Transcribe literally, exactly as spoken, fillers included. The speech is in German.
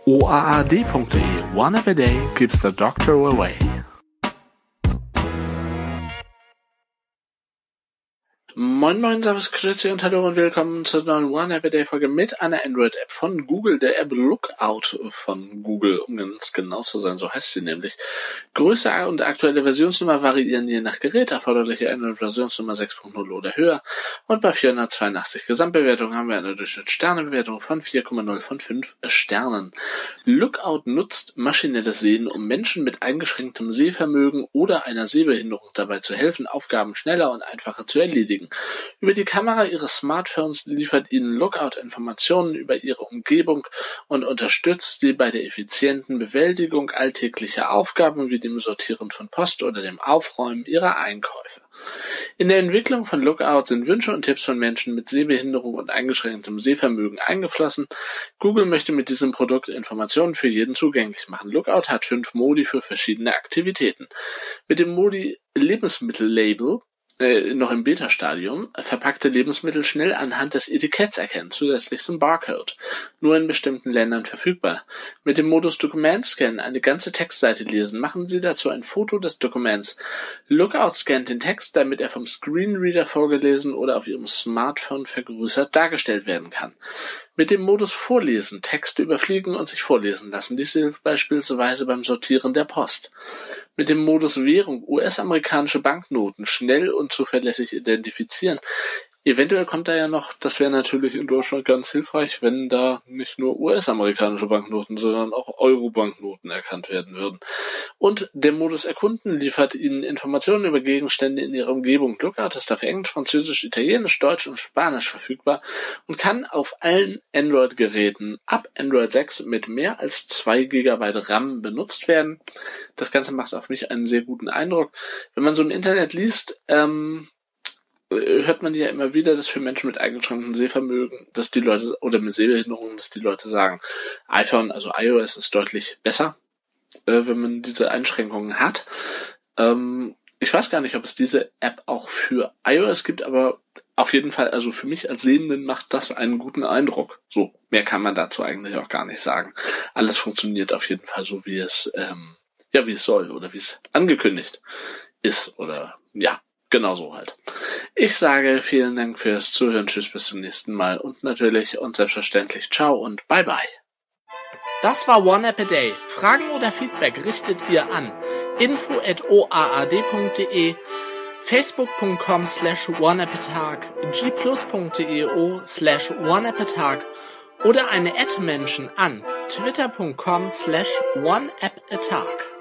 o a a d punkt d e. One app a day keeps the doctor away. Moin Moin, Servus, Grüezi und Hallo und willkommen zur neuen One App a Day Folge mit einer Android-App von Google, der App Lookout von Google, um ganz genau zu sein, so heißt sie nämlich. Größe und aktuelle Versionsnummer variieren je nach Gerät, erforderliche Android-Versionsnummer sechs Punkt null oder höher, und bei vierhundertzweiundachtzig Gesamtbewertungen haben wir eine Durchschnittssternebewertung von vier Komma null von fünf Sternen. Lookout nutzt maschinelles Sehen, um Menschen mit eingeschränktem Sehvermögen oder einer Sehbehinderung dabei zu helfen, Aufgaben schneller und einfacher zu erledigen. Über die Kamera ihres Smartphones liefert ihnen Lookout Informationen über ihre Umgebung und unterstützt sie bei der effizienten Bewältigung alltäglicher Aufgaben wie dem Sortieren von Post oder dem Aufräumen ihrer Einkäufe. In der Entwicklung von Lookout sind Wünsche und Tipps von Menschen mit Sehbehinderung und eingeschränktem Sehvermögen eingeflossen. Google möchte mit diesem Produkt Informationen für jeden zugänglich machen. Lookout hat fünf Modi für verschiedene Aktivitäten. Mit dem Modi Lebensmittellabel Äh, noch im Beta-Stadium, verpackte Lebensmittel schnell anhand des Etiketts erkennen, zusätzlich zum Barcode. Nur in bestimmten Ländern verfügbar. Mit dem Modus Dokumentscan eine ganze Textseite lesen, machen Sie dazu ein Foto des Dokuments. Lookout scannt den Text, damit er vom Screenreader vorgelesen oder auf Ihrem Smartphone vergrößert dargestellt werden kann. Mit dem Modus Vorlesen Texte überfliegen und sich vorlesen lassen. Dies hilft beispielsweise beim Sortieren der Post. Mit dem Modus Währung U S-amerikanische Banknoten schnell und zuverlässig identifizieren. Eventuell kommt da ja noch, das wäre natürlich in Deutschland ganz hilfreich, wenn da nicht nur U S-amerikanische Banknoten, sondern auch Euro-Banknoten erkannt werden würden. Und der Modus Erkunden liefert Ihnen Informationen über Gegenstände in Ihrer Umgebung. Lookout ist auf Englisch, Französisch, Italienisch, Deutsch und Spanisch verfügbar und kann auf allen Android-Geräten ab Android sechs mit mehr als zwei Gigabyte RAM benutzt werden. Das Ganze macht auf mich einen sehr guten Eindruck. Wenn man so im Internet liest, ähm, hört man ja immer wieder, dass für Menschen mit eingeschränktem Sehvermögen, dass die Leute, oder mit Sehbehinderungen, dass die Leute sagen, iPhone, also iOS ist deutlich besser, äh, wenn man diese Einschränkungen hat. Ähm, ich weiß gar nicht, ob es diese App auch für iOS gibt, aber auf jeden Fall, also für mich als Sehenden macht das einen guten Eindruck. So, mehr kann man dazu eigentlich auch gar nicht sagen. Alles funktioniert auf jeden Fall so, wie es, ähm, ja, wie es soll, oder wie es angekündigt ist, oder, ja. Genau so halt. Ich sage vielen Dank fürs Zuhören, tschüss, bis zum nächsten Mal und natürlich und selbstverständlich ciao und bye bye. Das war One App a Day. Fragen oder Feedback richtet ihr an info at o a a d punkt d e, facebook punkt com slash oneappatag, g plus punkt d e o slash oneappatag oder eine Ad-Menschen an twitter punkt com slash oneappatag.